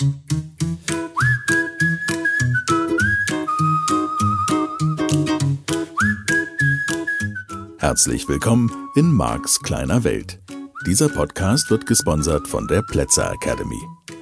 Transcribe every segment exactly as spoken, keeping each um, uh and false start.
Herzlich willkommen in Marks kleiner Welt. Dieser Podcast wird gesponsert von der Plätzer Academy.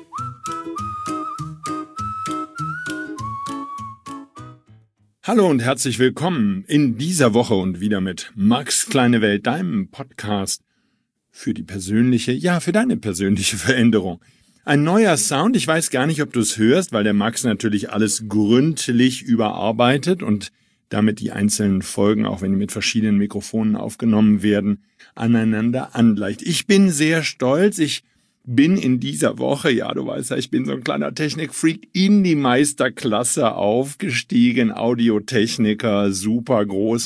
Hallo und herzlich willkommen in dieser Woche und wieder mit Marks kleine Welt, deinem Podcast für die persönliche, ja, für deine persönliche Veränderung. Ein neuer Sound, ich weiß gar nicht, ob du es hörst, weil der Max natürlich alles gründlich überarbeitet und damit die einzelnen Folgen, auch wenn die mit verschiedenen Mikrofonen aufgenommen werden, aneinander angleicht. Ich bin sehr stolz, ich bin in dieser Woche, ja, du weißt ja, ich bin so ein kleiner Technikfreak, in die Meisterklasse aufgestiegen, Audiotechniker, super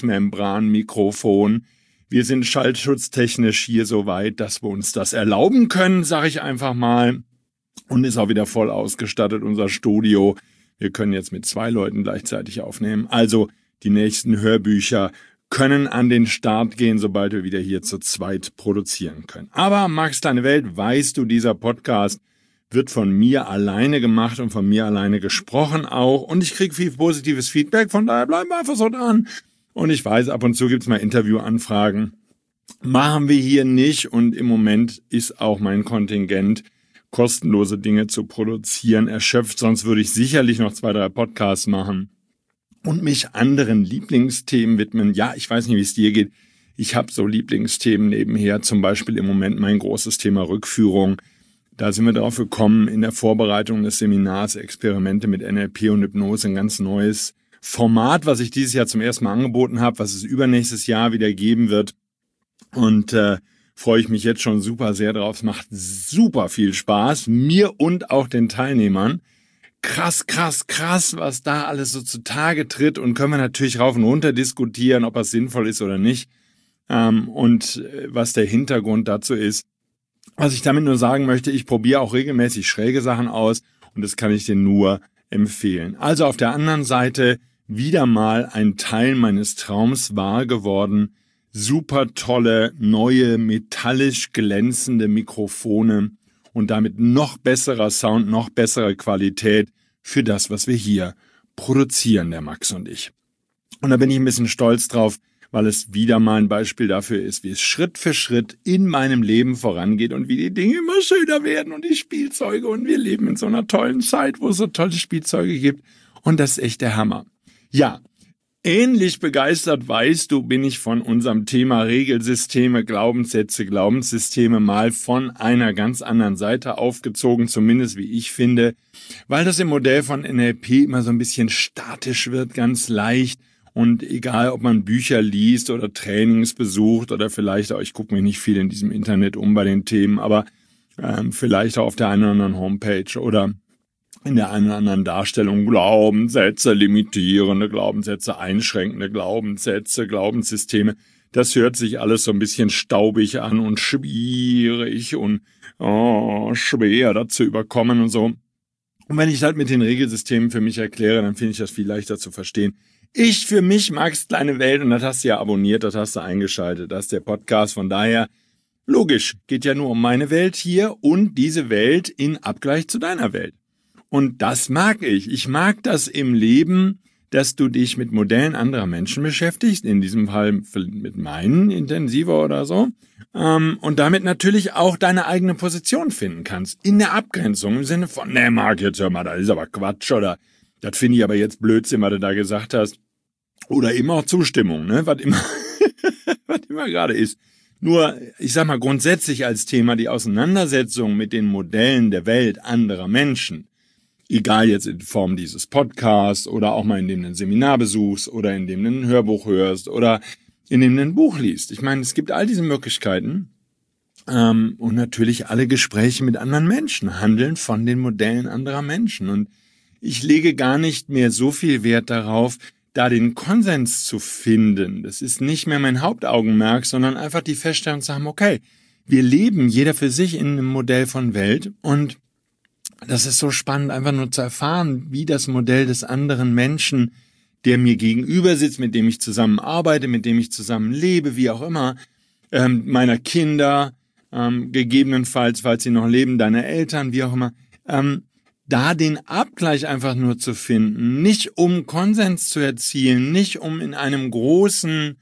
Großmembranmikrofon. Wir sind schallschutztechnisch hier so weit, dass wir uns das erlauben können, sage ich einfach mal. Und ist auch wieder voll ausgestattet, unser Studio. Wir können jetzt mit zwei Leuten gleichzeitig aufnehmen. Also die nächsten Hörbücher können an den Start gehen, sobald wir wieder hier zu zweit produzieren können. Aber Marks kleine Welt, weißt du, dieser Podcast wird von mir alleine gemacht und von mir alleine gesprochen auch. Und ich kriege viel positives Feedback, von daher bleiben wir einfach so dran. Und ich weiß, ab und zu gibt es mal Interviewanfragen. Machen wir hier nicht und im Moment ist auch mein Kontingent, kostenlose Dinge zu produzieren, erschöpft. Sonst würde ich sicherlich noch zwei, drei Podcasts machen und mich anderen Lieblingsthemen widmen. Ja, ich weiß nicht, wie es dir geht. Ich habe so Lieblingsthemen nebenher, zum Beispiel im Moment mein großes Thema Rückführung. Da sind wir drauf gekommen, in der Vorbereitung des Seminars Experimente mit N L P und Hypnose, ein ganz neues Format, was ich dieses Jahr zum ersten Mal angeboten habe, was es übernächstes Jahr wieder geben wird. Und äh, freue ich mich jetzt schon super sehr drauf. Es macht super viel Spaß, mir und auch den Teilnehmern. Krass, krass, krass, was da alles so zutage tritt, und können wir natürlich rauf und runter diskutieren, ob das sinnvoll ist oder nicht, ähm, und was der Hintergrund dazu ist. Was ich damit nur sagen möchte, ich probiere auch regelmäßig schräge Sachen aus und das kann ich dir nur empfehlen. Also auf der anderen Seite wieder mal ein Teil meines Traums wahr geworden. Super tolle, neue, metallisch glänzende Mikrofone. Und damit noch besserer Sound, noch bessere Qualität für das, was wir hier produzieren, der Max und ich. Und da bin ich ein bisschen stolz drauf, weil es wieder mal ein Beispiel dafür ist, wie es Schritt für Schritt in meinem Leben vorangeht und wie die Dinge immer schöner werden und die Spielzeuge, und wir leben in so einer tollen Zeit, wo es so tolle Spielzeuge gibt, und das ist echt der Hammer. Ja. Ähnlich begeistert, weißt du, bin ich von unserem Thema Regelsysteme, Glaubenssätze, Glaubenssysteme mal von einer ganz anderen Seite aufgezogen, zumindest wie ich finde, weil das im Modell von N L P immer so ein bisschen statisch wird, ganz leicht, und egal, ob man Bücher liest oder Trainings besucht oder vielleicht auch, ich gucke mir nicht viel in diesem Internet um bei den Themen, aber ähm, vielleicht auch auf der einen oder anderen Homepage oder in der einen oder anderen Darstellung Glaubenssätze, limitierende Glaubenssätze, einschränkende Glaubenssätze, Glaubenssysteme. Das hört sich alles so ein bisschen staubig an und schwierig und oh, schwer dazu überkommen und so. Und wenn ich halt mit den Regelsystemen für mich erkläre, dann finde ich das viel leichter zu verstehen. Ich für mich Marks kleine Welt, und das hast du ja abonniert, das hast du eingeschaltet, das ist der Podcast. Von daher, logisch, geht ja nur um meine Welt hier und diese Welt in Abgleich zu deiner Welt. Und das mag ich. Ich mag das im Leben, dass du dich mit Modellen anderer Menschen beschäftigst, in diesem Fall mit meinen intensiver oder so, ähm, und damit natürlich auch deine eigene Position finden kannst. In der Abgrenzung, im Sinne von, ne Marc, jetzt hör mal, das ist aber Quatsch, oder das finde ich aber jetzt Blödsinn, was du da gesagt hast. Oder eben auch Zustimmung, ne, was immer, was immer gerade ist. Nur, ich sag mal, grundsätzlich als Thema die Auseinandersetzung mit den Modellen der Welt anderer Menschen, egal jetzt in Form dieses Podcasts oder auch mal indem du ein Seminar besuchst oder indem du ein Hörbuch hörst oder indem du ein Buch liest. Ich meine, es gibt all diese Möglichkeiten, ähm, und natürlich alle Gespräche mit anderen Menschen handeln von den Modellen anderer Menschen. Und ich lege gar nicht mehr so viel Wert darauf, da den Konsens zu finden. Das ist nicht mehr mein Hauptaugenmerk, sondern einfach die Feststellung zu haben, okay, wir leben jeder für sich in einem Modell von Welt, und das ist so spannend, einfach nur zu erfahren, wie das Modell des anderen Menschen, der mir gegenüber sitzt, mit dem ich zusammen arbeite, mit dem ich zusammen lebe, wie auch immer, ähm, meiner Kinder, ähm, gegebenenfalls, falls sie noch leben, deiner Eltern, wie auch immer, ähm, da den Abgleich einfach nur zu finden, nicht um Konsens zu erzielen, nicht um in einem großen,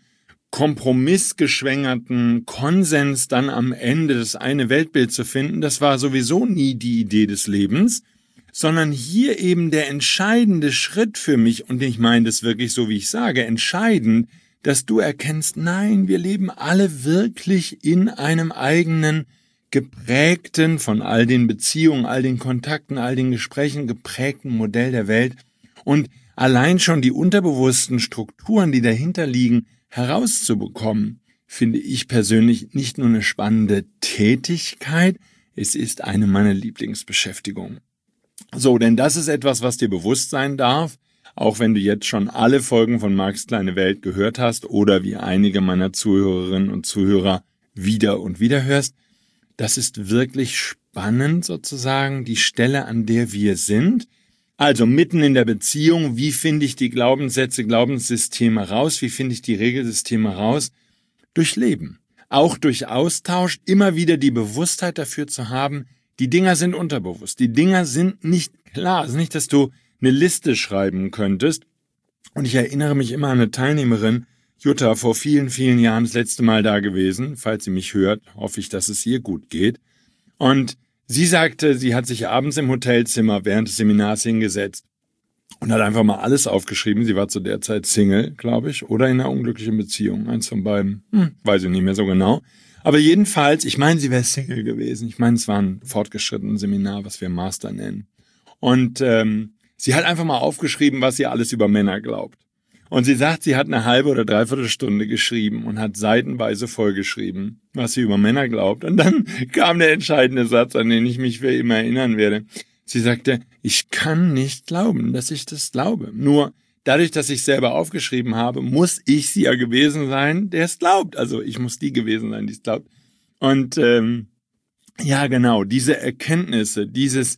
kompromissgeschwängerten Konsens dann am Ende das eine Weltbild zu finden, das war sowieso nie die Idee des Lebens, sondern hier eben der entscheidende Schritt für mich, und ich meine das wirklich so, wie ich sage, entscheidend, dass du erkennst, nein, wir leben alle wirklich in einem eigenen, geprägten, von all den Beziehungen, all den Kontakten, all den Gesprächen geprägten Modell der Welt, und allein schon die unterbewussten Strukturen, die dahinter liegen, herauszubekommen, finde ich persönlich nicht nur eine spannende Tätigkeit, es ist eine meiner Lieblingsbeschäftigungen. So, denn das ist etwas, was dir bewusst sein darf, auch wenn du jetzt schon alle Folgen von Marks kleine Welt gehört hast oder wie einige meiner Zuhörerinnen und Zuhörer wieder und wieder hörst. Das ist wirklich spannend sozusagen, die Stelle, an der wir sind. Also mitten in der Beziehung, wie finde ich die Glaubenssätze, Glaubenssysteme raus, wie finde ich die Regelsysteme raus? Durch Leben. Auch durch Austausch, immer wieder die Bewusstheit dafür zu haben, die Dinger sind unterbewusst, die Dinger sind nicht klar. Es ist nicht, dass du eine Liste schreiben könntest. Und ich erinnere mich immer an eine Teilnehmerin, Jutta, vor vielen, vielen Jahren das letzte Mal da gewesen. Falls sie mich hört, hoffe ich, dass es ihr gut geht. Und sie sagte, sie hat sich abends im Hotelzimmer während des Seminars hingesetzt und hat einfach mal alles aufgeschrieben. Sie war zu der Zeit Single, glaube ich, oder in einer unglücklichen Beziehung. Eins von beiden, hm, weiß ich nicht mehr so genau. Aber jedenfalls, ich meine, sie wäre Single gewesen. Ich meine, es war ein fortgeschrittenes Seminar, was wir Master nennen. Und ähm, sie hat einfach mal aufgeschrieben, was sie alles über Männer glaubt. Und sie sagt, sie hat eine halbe oder dreiviertel Stunde geschrieben und hat seitenweise vollgeschrieben, was sie über Männer glaubt. Und dann kam der entscheidende Satz, an den ich mich für immer erinnern werde. Sie sagte, ich kann nicht glauben, dass ich das glaube. Nur dadurch, dass ich selber aufgeschrieben habe, muss ich sie ja gewesen sein, der es glaubt. Also ich muss die gewesen sein, die es glaubt. Und ähm, ja, genau, diese Erkenntnisse, dieses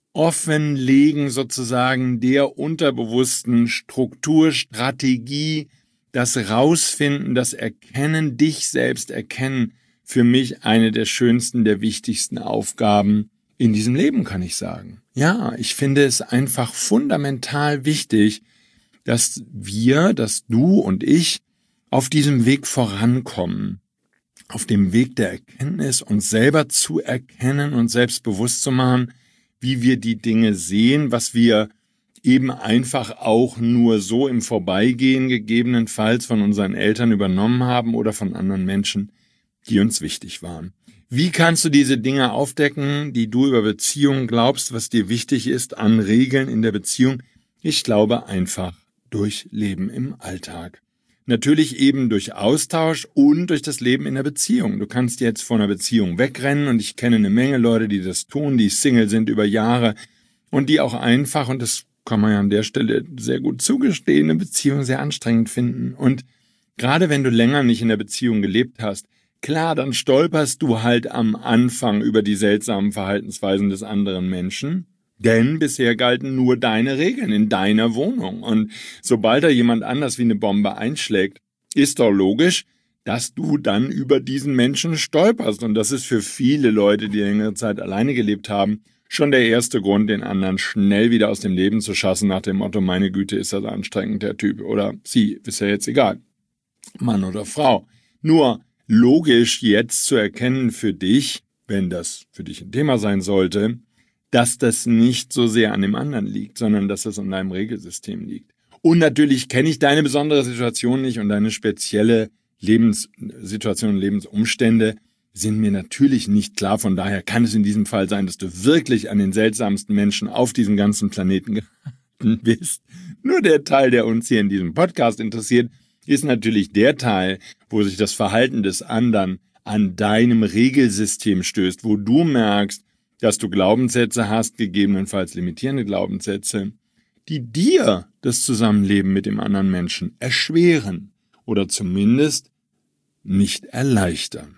Offenlegen sozusagen der unterbewussten Struktur, Strategie, das Rausfinden, das Erkennen, dich selbst erkennen, für mich eine der schönsten, der wichtigsten Aufgaben in diesem Leben, kann ich sagen. Ja, ich finde es einfach fundamental wichtig, dass wir, dass du und ich auf diesem Weg vorankommen, auf dem Weg der Erkenntnis, uns selber zu erkennen und selbstbewusst zu machen, wie wir die Dinge sehen, was wir eben einfach auch nur so im Vorbeigehen gegebenenfalls von unseren Eltern übernommen haben oder von anderen Menschen, die uns wichtig waren. Wie kannst du diese Dinge aufdecken, die du über Beziehungen glaubst, was dir wichtig ist an Regeln in der Beziehung? Ich glaube einfach durch Leben im Alltag. Natürlich eben durch Austausch und durch das Leben in der Beziehung. Du kannst jetzt von einer Beziehung wegrennen und ich kenne eine Menge Leute, die das tun, die Single sind über Jahre und die auch einfach, und das kann man ja an der Stelle sehr gut zugestehen, eine Beziehung sehr anstrengend finden. Und gerade wenn du länger nicht in der Beziehung gelebt hast, klar, dann stolperst du halt am Anfang über die seltsamen Verhaltensweisen des anderen Menschen. Denn bisher galten nur deine Regeln in deiner Wohnung. Und sobald da jemand anders wie eine Bombe einschlägt, ist doch logisch, dass du dann über diesen Menschen stolperst. Und das ist für viele Leute, die längere Zeit alleine gelebt haben, schon der erste Grund, den anderen schnell wieder aus dem Leben zu schassen, nach dem Motto, meine Güte, ist das anstrengend, der Typ. Oder sie, ist ja jetzt egal. Mann oder Frau. Nur logisch jetzt zu erkennen für dich, wenn das für dich ein Thema sein sollte, dass das nicht so sehr an dem anderen liegt, sondern dass das an deinem Regelsystem liegt. Und natürlich kenne ich deine besondere Situation nicht und deine spezielle Lebenssituation und Lebensumstände sind mir natürlich nicht klar. Von daher kann es in diesem Fall sein, dass du wirklich an den seltsamsten Menschen auf diesem ganzen Planeten geraten bist. Nur der Teil, der uns hier in diesem Podcast interessiert, ist natürlich der Teil, wo sich das Verhalten des anderen an deinem Regelsystem stößt, wo du merkst, dass du Glaubenssätze hast, gegebenenfalls limitierende Glaubenssätze, die dir das Zusammenleben mit dem anderen Menschen erschweren oder zumindest nicht erleichtern.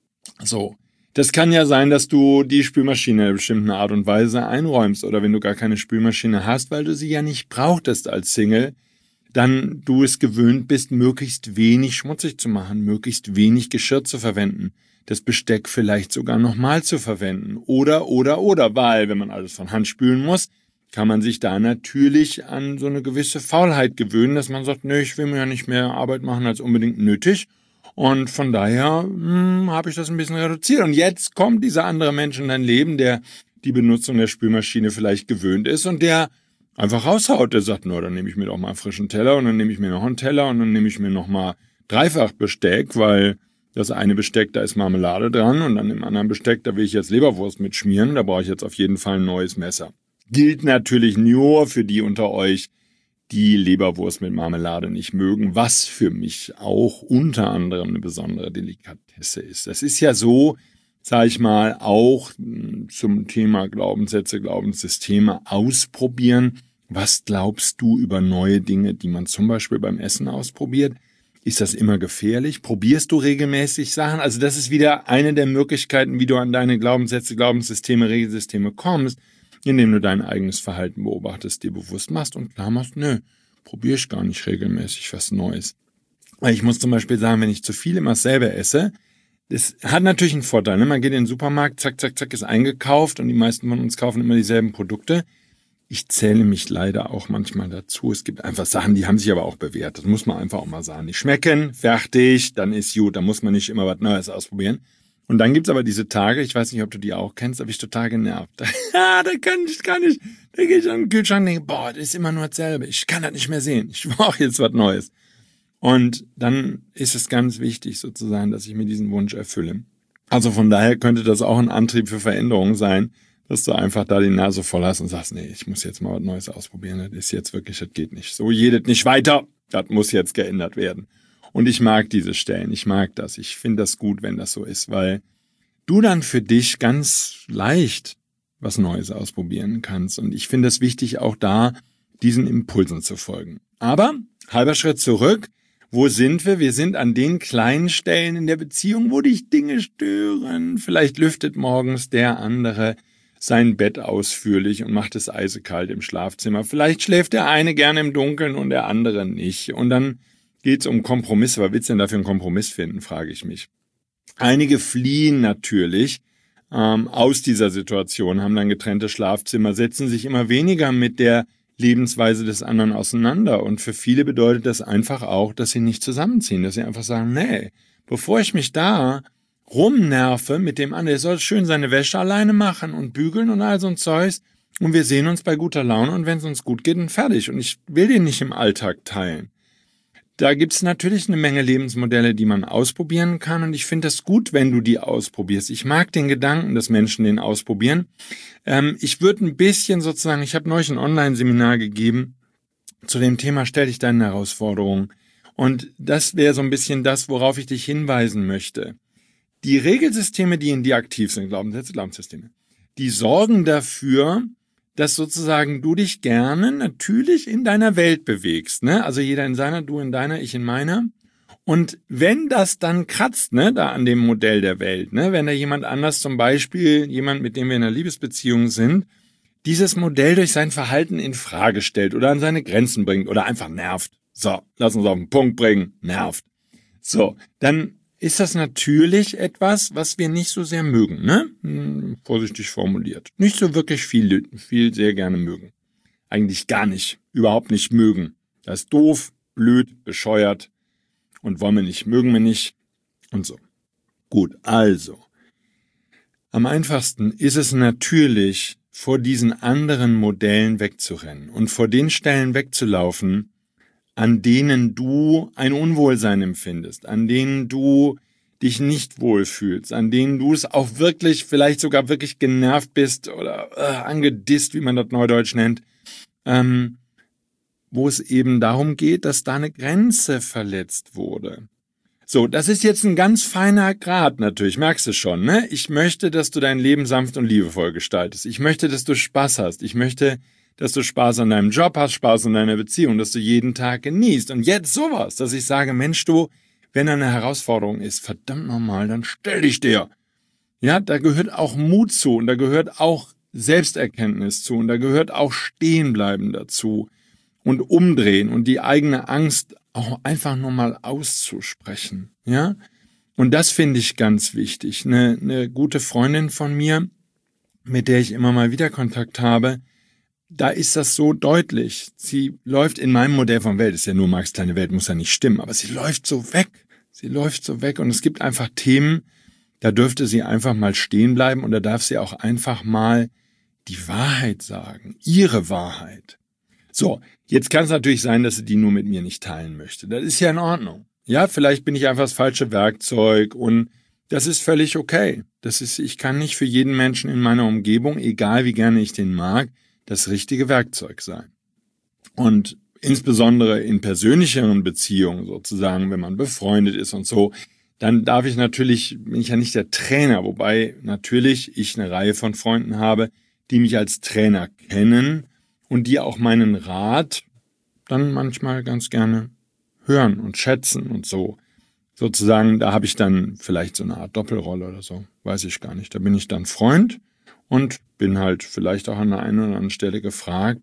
So, das kann ja sein, dass du die Spülmaschine in einer bestimmten Art und Weise einräumst oder wenn du gar keine Spülmaschine hast, weil du sie ja nicht brauchtest als Single, dann du es gewöhnt bist, möglichst wenig schmutzig zu machen, möglichst wenig Geschirr zu verwenden, das Besteck vielleicht sogar nochmal zu verwenden. Oder, oder, oder, weil, wenn man alles von Hand spülen muss, kann man sich da natürlich an so eine gewisse Faulheit gewöhnen, dass man sagt, nö, ich will mir ja nicht mehr Arbeit machen als unbedingt nötig. Und von daher hm, habe ich das ein bisschen reduziert. Und jetzt kommt dieser andere Mensch in dein Leben, der die Benutzung der Spülmaschine vielleicht gewöhnt ist und der einfach raushaut. Der sagt, na, dann nehme ich mir doch mal einen frischen Teller und dann nehme ich mir noch einen Teller und dann nehme ich mir noch mal dreifach Besteck, weil das eine Besteck, da ist Marmelade dran und an dem anderen Besteck, da will ich jetzt Leberwurst mitschmieren, da brauche ich jetzt auf jeden Fall ein neues Messer. Gilt natürlich nur für die unter euch, die Leberwurst mit Marmelade nicht mögen, was für mich auch unter anderem eine besondere Delikatesse ist. Das ist ja so, sage ich mal, auch zum Thema Glaubenssätze, Glaubenssysteme ausprobieren. Was glaubst du über neue Dinge, die man zum Beispiel beim Essen ausprobiert? Ist das immer gefährlich? Probierst du regelmäßig Sachen? Also das ist wieder eine der Möglichkeiten, wie du an deine Glaubenssätze, Glaubenssysteme, Regelsysteme kommst, indem du dein eigenes Verhalten beobachtest, dir bewusst machst und klar machst, nö, probiere ich gar nicht regelmäßig was Neues. Weil ich muss zum Beispiel sagen, wenn ich zu viel immer selber esse, das hat natürlich einen Vorteil. Ne? Man geht in den Supermarkt, zack, zack, zack, ist eingekauft und die meisten von uns kaufen immer dieselben Produkte. Ich zähle mich leider auch manchmal dazu. Es gibt einfach Sachen, die haben sich aber auch bewährt. Das muss man einfach auch mal sagen. Die schmecken, fertig, dann ist gut. Da muss man nicht immer was Neues ausprobieren. Und dann gibt's aber diese Tage, ich weiß nicht, ob du die auch kennst, da bin ich total genervt. da kann ich gar nicht. Da gehe ich an den Kühlschrank und denke, boah, das ist immer nur dasselbe. Ich kann das nicht mehr sehen. Ich brauche jetzt was Neues. Und dann ist es ganz wichtig sozusagen, dass ich mir diesen Wunsch erfülle. Also von daher könnte das auch ein Antrieb für Veränderung sein, dass du einfach da die Nase voll hast und sagst, nee, ich muss jetzt mal was Neues ausprobieren. Das ist jetzt wirklich, das geht nicht. So geht nicht weiter. Das muss jetzt geändert werden. Und ich mag diese Stellen, ich mag das. Ich finde das gut, wenn das so ist, weil du dann für dich ganz leicht was Neues ausprobieren kannst. Und ich finde es wichtig, auch da diesen Impulsen zu folgen. Aber, halber Schritt zurück, wo sind wir? Wir sind an den kleinen Stellen in der Beziehung, wo dich Dinge stören. Vielleicht lüftet morgens der andere sein Bett ausführlich und macht es eisekalt im Schlafzimmer. Vielleicht schläft der eine gerne im Dunkeln und der andere nicht. Und dann geht es um Kompromisse. Was willst du denn da für einen Kompromiss finden, frage ich mich. Einige fliehen natürlich ähm, aus dieser Situation, haben dann getrennte Schlafzimmer, setzen sich immer weniger mit der Lebensweise des anderen auseinander. Und für viele bedeutet das einfach auch, dass sie nicht zusammenziehen, dass sie einfach sagen, nee, bevor ich mich da rumnerve mit dem anderen, der soll schön seine Wäsche alleine machen und bügeln und all so ein Zeugs und wir sehen uns bei guter Laune und wenn es uns gut geht, dann fertig. Und ich will den nicht im Alltag teilen. Da gibt es natürlich eine Menge Lebensmodelle, die man ausprobieren kann und ich finde das gut, wenn du die ausprobierst. Ich mag den Gedanken, dass Menschen den ausprobieren. Ähm, ich würde ein bisschen sozusagen, ich habe neulich ein Online-Seminar gegeben zu dem Thema, stell dich deinen Herausforderungen. Und das wäre so ein bisschen das, worauf ich dich hinweisen möchte. Die Regelsysteme, die in dir aktiv sind, Glaubenssätze, Glaubenssysteme, die sorgen dafür, dass sozusagen du dich gerne natürlich in deiner Welt bewegst, ne? Also jeder in seiner, du in deiner, ich in meiner. Und wenn das dann kratzt, ne, da an dem Modell der Welt, ne, wenn da jemand anders, zum Beispiel jemand, mit dem wir in einer Liebesbeziehung sind, dieses Modell durch sein Verhalten in Frage stellt oder an seine Grenzen bringt oder einfach nervt. So, lass uns auf den Punkt bringen, nervt. So, dann ist das natürlich etwas, was wir nicht so sehr mögen, ne? Hm, vorsichtig formuliert. Nicht so wirklich viel, viel sehr gerne mögen. Eigentlich gar nicht, überhaupt nicht mögen. Das ist doof, blöd, bescheuert und wollen wir nicht, mögen wir nicht und so. Gut, also. Am einfachsten ist es natürlich, vor diesen anderen Modellen wegzurennen und vor den Stellen wegzulaufen, an denen du ein Unwohlsein empfindest, an denen du dich nicht wohlfühlst, an denen du es auch wirklich, vielleicht sogar wirklich genervt bist oder äh, angedisst, wie man das neudeutsch nennt, ähm, wo es eben darum geht, dass da eine Grenze verletzt wurde. So, das ist jetzt ein ganz feiner Grad natürlich, merkst du schon, ne? Ich möchte, dass du dein Leben sanft und liebevoll gestaltest. Ich möchte, dass du Spaß hast. Ich möchte, dass du Spaß an deinem Job hast, Spaß an deiner Beziehung, dass du jeden Tag genießt. Und jetzt sowas, dass ich sage, Mensch, du, wenn da eine Herausforderung ist, verdammt nochmal, dann stell dich der. Ja, da gehört auch Mut zu und da gehört auch Selbsterkenntnis zu und da gehört auch Stehenbleiben dazu und Umdrehen und die eigene Angst auch einfach nur mal auszusprechen. Ja, Und das finde ich ganz wichtig. Eine, eine gute Freundin von mir, mit der ich immer mal wieder Kontakt habe, da ist das so deutlich. Sie läuft in meinem Modell von Welt, ist ja nur Marx kleine Welt, muss ja nicht stimmen, aber sie läuft so weg. Sie läuft so weg und es gibt einfach Themen, da dürfte sie einfach mal stehen bleiben und da darf sie auch einfach mal die Wahrheit sagen, ihre Wahrheit. So, jetzt kann es natürlich sein, dass sie die nur mit mir nicht teilen möchte. Das ist ja in Ordnung. Ja, vielleicht bin ich einfach das falsche Werkzeug und das ist völlig okay. Das ist, ich kann nicht für jeden Menschen in meiner Umgebung, egal wie gerne ich den mag, das richtige Werkzeug sein. Und insbesondere in persönlicheren Beziehungen sozusagen, wenn man befreundet ist und so, dann darf ich natürlich, bin ich ja nicht der Trainer, wobei natürlich ich eine Reihe von Freunden habe, die mich als Trainer kennen und die auch meinen Rat dann manchmal ganz gerne hören und schätzen und so. Sozusagen, da habe ich dann vielleicht so eine Art Doppelrolle oder so, weiß ich gar nicht. Da bin ich dann Freund und bin halt vielleicht auch an der einen oder anderen Stelle gefragt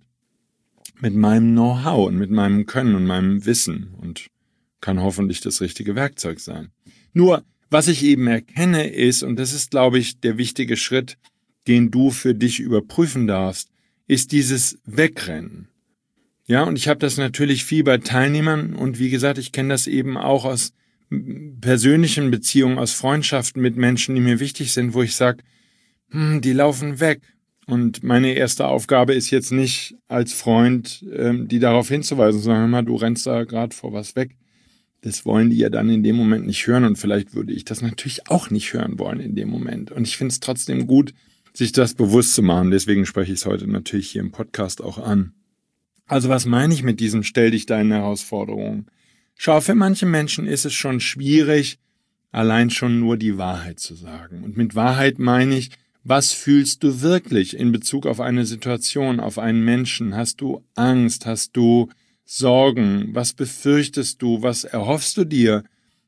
mit meinem Know-how und mit meinem Können und meinem Wissen und kann hoffentlich das richtige Werkzeug sein. Nur, was ich eben erkenne ist, und das ist, glaube ich, der wichtige Schritt, den du für dich überprüfen darfst, ist dieses Wegrennen. Ja, und ich habe das natürlich viel bei Teilnehmern und wie gesagt, ich kenne das eben auch aus persönlichen Beziehungen, aus Freundschaften mit Menschen, die mir wichtig sind, wo ich sage, hm, die laufen weg. Und meine erste Aufgabe ist jetzt nicht als Freund, ähm, die darauf hinzuweisen, sondern hör mal, du rennst da gerade vor was weg. Das wollen die ja dann in dem Moment nicht hören und vielleicht würde ich das natürlich auch nicht hören wollen in dem Moment. Und ich finde es trotzdem gut, sich das bewusst zu machen. Deswegen spreche ich es heute natürlich hier im Podcast auch an. Also was meine ich mit diesem Stell dich deinen Herausforderungen? Schau, für manche Menschen ist es schon schwierig, allein schon nur die Wahrheit zu sagen. Und mit Wahrheit meine ich, was fühlst du wirklich in Bezug auf eine Situation, auf einen Menschen? Hast du Angst? Hast du Sorgen? Was befürchtest du? Was erhoffst du dir?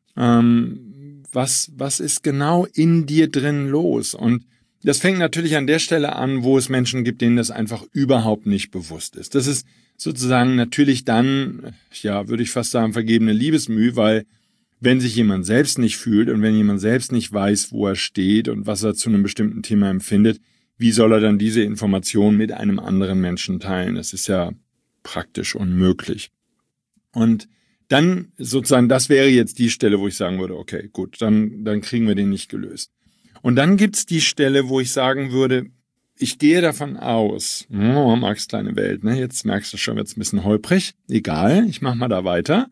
Ähm, was, was ist genau in dir drin los? Und das fängt natürlich an der Stelle an, wo es Menschen gibt, denen das einfach überhaupt nicht bewusst ist. Das ist sozusagen natürlich dann, ja, würde ich fast sagen, vergebene Liebesmüh, weil wenn sich jemand selbst nicht fühlt und wenn jemand selbst nicht weiß, wo er steht und was er zu einem bestimmten Thema empfindet, wie soll er dann diese Information mit einem anderen Menschen teilen? Das ist ja praktisch unmöglich. Und dann sozusagen, das wäre jetzt die Stelle, wo ich sagen würde, okay, gut, dann, dann kriegen wir den nicht gelöst. Und dann gibt's die Stelle, wo ich sagen würde, ich gehe davon aus, oh, Marx kleine Welt, ne? Jetzt merkst du schon, wird's ein bisschen holprig. Egal, ich mach mal da weiter.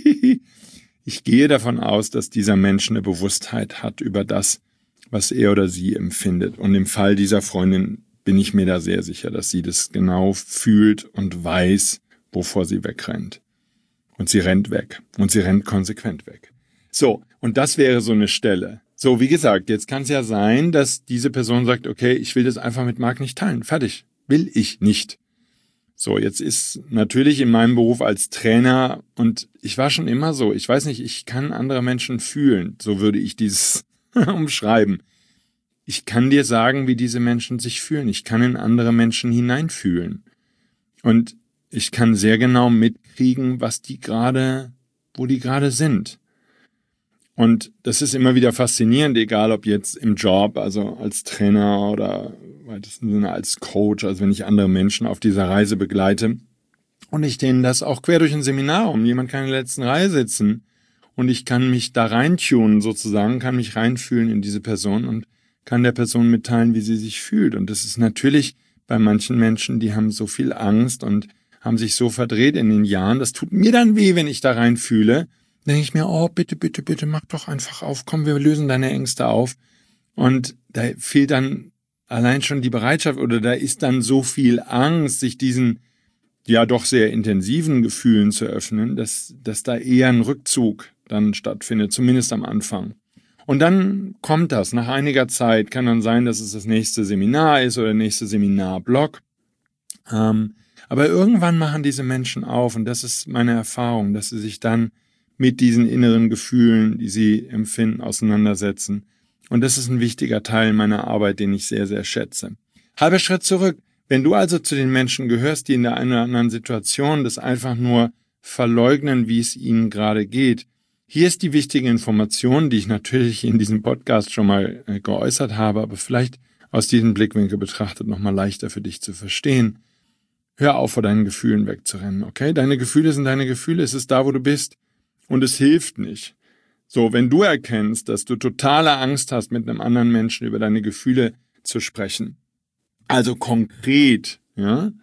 Ich gehe davon aus, dass dieser Mensch eine Bewusstheit hat über das, was er oder sie empfindet. Und im Fall dieser Freundin bin ich mir da sehr sicher, dass sie das genau fühlt und weiß, wovor sie wegrennt. Und sie rennt weg. Und sie rennt konsequent weg. So, und das wäre so eine Stelle. So, wie gesagt, jetzt kann es ja sein, dass diese Person sagt, okay, ich will das einfach mit Marc nicht teilen. Fertig. Will ich nicht. So, jetzt ist natürlich in meinem Beruf als Trainer, und ich war schon immer so, ich weiß nicht, ich kann andere Menschen fühlen, so würde ich dieses umschreiben. Ich kann dir sagen, wie diese Menschen sich fühlen. Ich kann in andere Menschen hineinfühlen. Und ich kann sehr genau mitkriegen, was die gerade, wo die gerade sind. Und das ist immer wieder faszinierend, egal ob jetzt im Job, also als Trainer oder im weitesten Sinne als Coach, also wenn ich andere Menschen auf dieser Reise begleite und ich denen das auch quer durch ein Seminarraum, jemand kann in der letzten Reihe sitzen und ich kann mich da reintunen sozusagen, kann mich reinfühlen in diese Person und kann der Person mitteilen, wie sie sich fühlt. Und das ist natürlich bei manchen Menschen, die haben so viel Angst und haben sich so verdreht in den Jahren, das tut mir dann weh, wenn ich da reinfühle. Dann denke ich mir, oh, bitte, bitte, bitte, mach doch einfach auf, komm, wir lösen deine Ängste auf. Und da fehlt dann allein schon die Bereitschaft oder da ist dann so viel Angst, sich diesen ja doch sehr intensiven Gefühlen zu öffnen, dass, dass da eher ein Rückzug dann stattfindet, zumindest am Anfang. Und dann kommt das, nach einiger Zeit kann dann sein, dass es das nächste Seminar ist oder der nächste Seminarblock. Ähm, aber irgendwann machen diese Menschen auf und das ist meine Erfahrung, dass sie sich dann mit diesen inneren Gefühlen, die sie empfinden, auseinandersetzen. Und das ist ein wichtiger Teil meiner Arbeit, den ich sehr, sehr schätze. Halber Schritt zurück. Wenn du also zu den Menschen gehörst, die in der einen oder anderen Situation das einfach nur verleugnen, wie es ihnen gerade geht, hier ist die wichtige Information, die ich natürlich in diesem Podcast schon mal äh, geäußert habe, aber vielleicht aus diesem Blickwinkel betrachtet nochmal leichter für dich zu verstehen. Hör auf, vor deinen Gefühlen wegzurennen, okay? Deine Gefühle sind deine Gefühle, es ist da, wo du bist und es hilft nicht. So, wenn du erkennst, dass du totale Angst hast, mit einem anderen Menschen über deine Gefühle zu sprechen, also konkret, ja,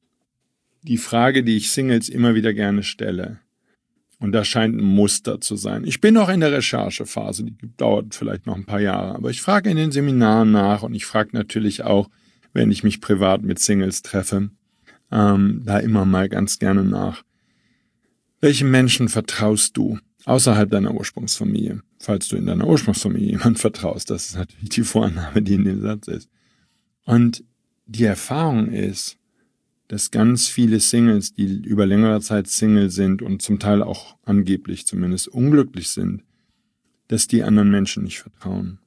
die Frage, die ich Singles immer wieder gerne stelle, und das scheint ein Muster zu sein. Ich bin noch in der Recherchephase, die dauert vielleicht noch ein paar Jahre, aber ich frage in den Seminaren nach und ich frage natürlich auch, wenn ich mich privat mit Singles treffe, ähm, da immer mal ganz gerne nach. Welchen Menschen vertraust du außerhalb deiner Ursprungsfamilie? Falls du in deiner Ursprungsfamilie jemand vertraust, das ist natürlich die Vorannahme, die in dem Satz ist. Und die Erfahrung ist, dass ganz viele Singles, die über längere Zeit Single sind und zum Teil auch angeblich zumindest unglücklich sind, dass die anderen Menschen nicht vertrauen.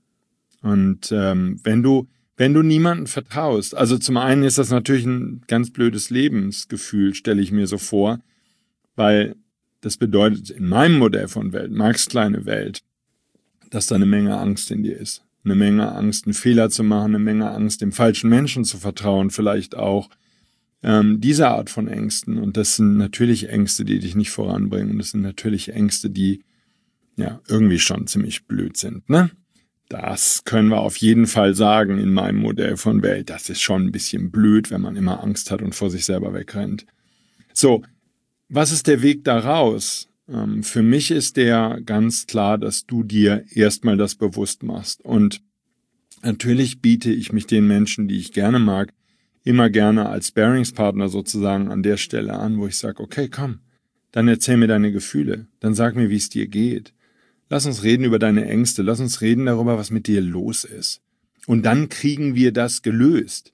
Und ähm, wenn du wenn du niemandem vertraust, also zum einen ist das natürlich ein ganz blödes Lebensgefühl, stelle ich mir so vor, weil das bedeutet in meinem Modell von Welt, Marx kleine Welt, dass da eine Menge Angst in dir ist. Eine Menge Angst, einen Fehler zu machen, eine Menge Angst, dem falschen Menschen zu vertrauen, vielleicht auch. Ähm, diese Art von Ängsten, und das sind natürlich Ängste, die dich nicht voranbringen, und das sind natürlich Ängste, die ja irgendwie schon ziemlich blöd sind, ne? Das können wir auf jeden Fall sagen in meinem Modell von Welt. Das ist schon ein bisschen blöd, wenn man immer Angst hat und vor sich selber wegrennt. So, was ist der Weg da raus? Ähm, für mich ist der ganz klar, dass du dir erstmal das bewusst machst. Und natürlich biete ich mich den Menschen, die ich gerne mag, immer gerne als Sparringspartner sozusagen an der Stelle an, wo ich sage, okay, komm, dann erzähl mir deine Gefühle, dann sag mir, wie es dir geht. Lass uns reden über deine Ängste, lass uns reden darüber, was mit dir los ist. Und dann kriegen wir das gelöst.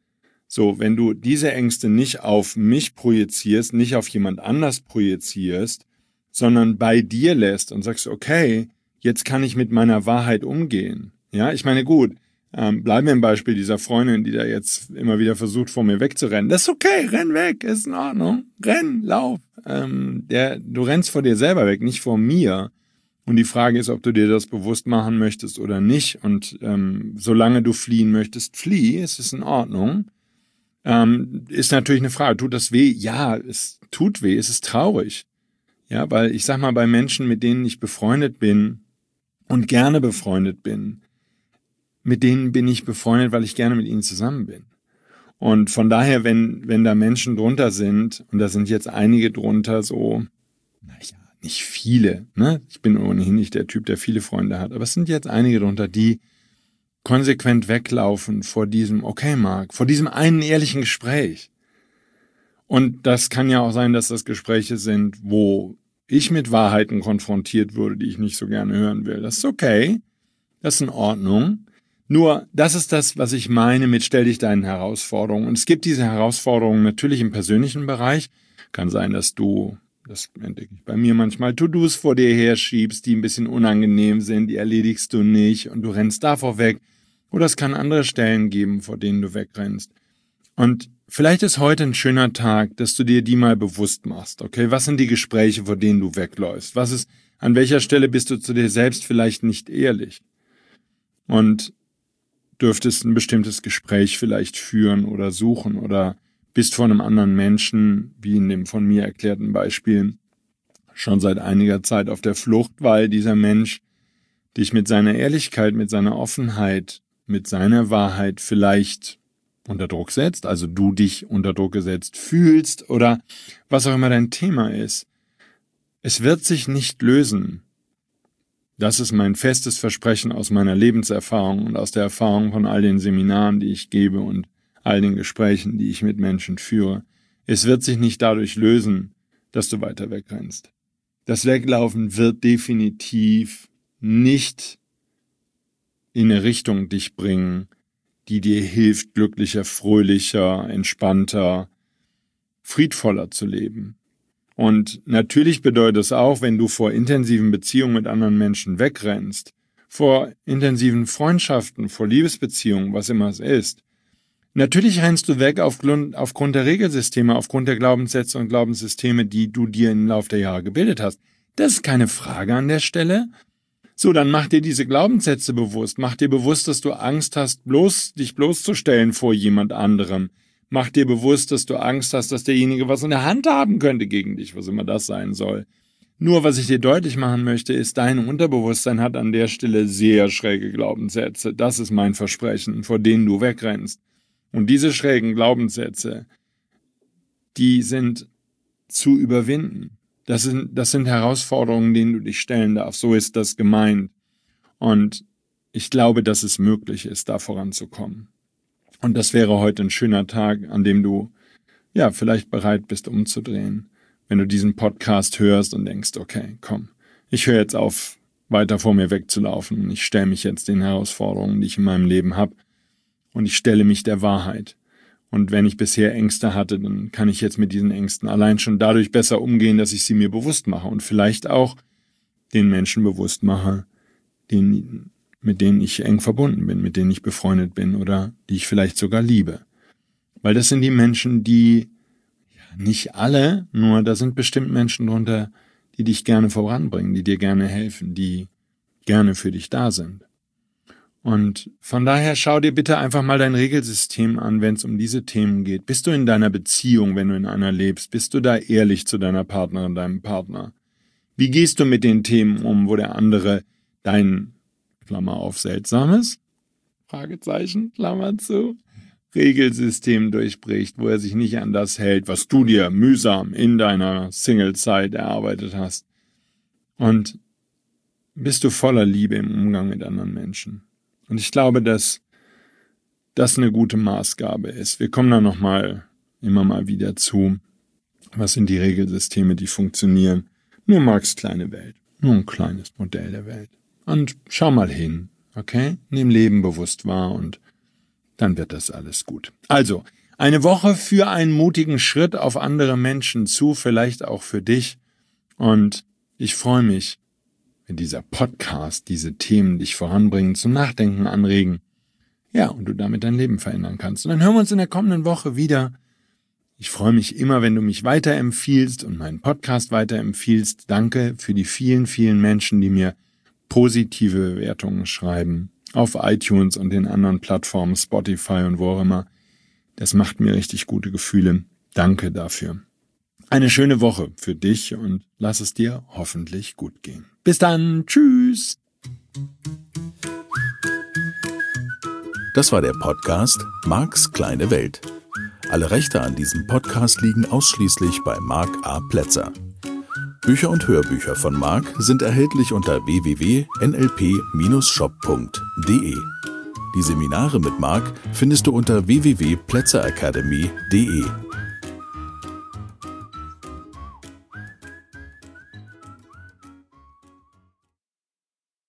So, wenn du diese Ängste nicht auf mich projizierst, nicht auf jemand anders projizierst, sondern bei dir lässt und sagst, okay, jetzt kann ich mit meiner Wahrheit umgehen. Ja, ich meine, gut, ähm, bleiben wir im Beispiel dieser Freundin, die da jetzt immer wieder versucht, vor mir wegzurennen. Das ist okay, renn weg, ist in Ordnung. Renn, lauf. Ähm, der, du rennst vor dir selber weg, nicht vor mir. Und die Frage ist, ob du dir das bewusst machen möchtest oder nicht. Und ähm, solange du fliehen möchtest, flieh, es ist in Ordnung. Ähm, ist natürlich eine Frage, tut das weh? Ja, es tut weh, es ist traurig. Ja, weil ich sag mal, bei Menschen, mit denen ich befreundet bin und gerne befreundet bin, mit denen bin ich befreundet, weil ich gerne mit ihnen zusammen bin. Und von daher, wenn, wenn da Menschen drunter sind, und da sind jetzt einige drunter so, naja, nicht viele, ne? Ich bin ohnehin nicht der Typ, der viele Freunde hat, aber es sind jetzt einige drunter, die konsequent weglaufen vor diesem, okay, Marc, vor diesem einen ehrlichen Gespräch. Und das kann ja auch sein, dass das Gespräche sind, wo ich mit Wahrheiten konfrontiert wurde, die ich nicht so gerne hören will. Das ist okay, das ist in Ordnung. Nur, das ist das, was ich meine mit stell dich deinen Herausforderungen. Und es gibt diese Herausforderungen natürlich im persönlichen Bereich. Kann sein, dass du, das entdecke ich bei mir manchmal, To-Dos vor dir herschiebst, die ein bisschen unangenehm sind, die erledigst du nicht und du rennst davor weg. Oder es kann andere Stellen geben, vor denen du wegrennst. Und vielleicht ist heute ein schöner Tag, dass du dir die mal bewusst machst. Okay, was sind die Gespräche, vor denen du wegläufst? Was ist, an welcher Stelle bist du zu dir selbst vielleicht nicht ehrlich? Und dürftest ein bestimmtes Gespräch vielleicht führen oder suchen oder bist vor einem anderen Menschen, wie in dem von mir erklärten Beispiel, schon seit einiger Zeit auf der Flucht, weil dieser Mensch dich mit seiner Ehrlichkeit, mit seiner Offenheit, mit seiner Wahrheit vielleicht unter Druck setzt, also du dich unter Druck gesetzt fühlst oder was auch immer dein Thema ist. Es wird sich nicht lösen. Das ist mein festes Versprechen aus meiner Lebenserfahrung und aus der Erfahrung von all den Seminaren, die ich gebe und all den Gesprächen, die ich mit Menschen führe. Es wird sich nicht dadurch lösen, dass du weiter wegrennst. Das Weglaufen wird definitiv nicht in eine Richtung dich bringen, die dir hilft, glücklicher, fröhlicher, entspannter, friedvoller zu leben. Und natürlich bedeutet es auch, wenn du vor intensiven Beziehungen mit anderen Menschen wegrennst, vor intensiven Freundschaften, vor Liebesbeziehungen, was immer es ist, natürlich rennst du weg aufgrund, aufgrund der Regelsysteme, aufgrund der Glaubenssätze und Glaubenssysteme, die du dir im Laufe der Jahre gebildet hast. Das ist keine Frage an der Stelle. So, dann mach dir diese Glaubenssätze bewusst. Mach dir bewusst, dass du Angst hast, bloß, dich bloßzustellen vor jemand anderem. Mach dir bewusst, dass du Angst hast, dass derjenige was in der Hand haben könnte gegen dich, was immer das sein soll. Nur, was ich dir deutlich machen möchte, ist, dein Unterbewusstsein hat an der Stelle sehr schräge Glaubenssätze. Das ist mein Versprechen, vor denen du wegrennst. Und diese schrägen Glaubenssätze, die sind zu überwinden. Das sind, das sind Herausforderungen, denen du dich stellen darfst. So ist das gemeint. Und ich glaube, dass es möglich ist, da voranzukommen. Und das wäre heute ein schöner Tag, an dem du, ja, vielleicht bereit bist, umzudrehen. Wenn du diesen Podcast hörst und denkst, okay, komm, ich höre jetzt auf, weiter vor mir wegzulaufen. Ich stelle mich jetzt den Herausforderungen, die ich in meinem Leben habe. Und ich stelle mich der Wahrheit. Und wenn ich bisher Ängste hatte, dann kann ich jetzt mit diesen Ängsten allein schon dadurch besser umgehen, dass ich sie mir bewusst mache und vielleicht auch den Menschen bewusst mache, den, mit denen ich eng verbunden bin, mit denen ich befreundet bin oder die ich vielleicht sogar liebe. Weil das sind die Menschen, die, ja, nicht alle, nur da sind bestimmt Menschen drunter, die dich gerne voranbringen, die dir gerne helfen, die gerne für dich da sind. Und von daher schau dir bitte einfach mal dein Regelsystem an, wenn es um diese Themen geht. Bist du in deiner Beziehung, wenn du in einer lebst? Bist du da ehrlich zu deiner Partnerin, deinem Partner? Wie gehst du mit den Themen um, wo der andere dein, Klammer auf, seltsames, Fragezeichen, Klammer zu, Regelsystem durchbricht, wo er sich nicht an das hält, was du dir mühsam in deiner Single-Zeit erarbeitet hast? Und bist du voller Liebe im Umgang mit anderen Menschen? Und ich glaube, dass das eine gute Maßgabe ist. Wir kommen da nochmal immer mal wieder zu. Was sind die Regelsysteme, die funktionieren? Nur Marx' kleine Welt. Nur ein kleines Modell der Welt. Und schau mal hin, okay? Nimm Leben bewusst wahr und dann wird das alles gut. Also, eine Woche für einen mutigen Schritt auf andere Menschen zu, vielleicht auch für dich. Und ich freue mich, wenn dieser Podcast diese Themen dich voranbringen, zum Nachdenken anregen. Ja, und du damit dein Leben verändern kannst. Und dann hören wir uns in der kommenden Woche wieder. Ich freue mich immer, wenn du mich weiterempfiehlst und meinen Podcast weiterempfiehlst. Danke für die vielen, vielen Menschen, die mir positive Bewertungen schreiben. Auf iTunes und den anderen Plattformen, Spotify und wo auch immer. Das macht mir richtig gute Gefühle. Danke dafür. Eine schöne Woche für dich und lass es dir hoffentlich gut gehen. Bis dann. Tschüss. Das war der Podcast Marks kleine Welt. Alle Rechte an diesem Podcast liegen ausschließlich bei Mark A. Plätzer. Bücher und Hörbücher von Mark sind erhältlich unter w w w punkt n l p dash shop punkt d e. Die Seminare mit Mark findest du unter w w w punkt plätzer academy punkt d e.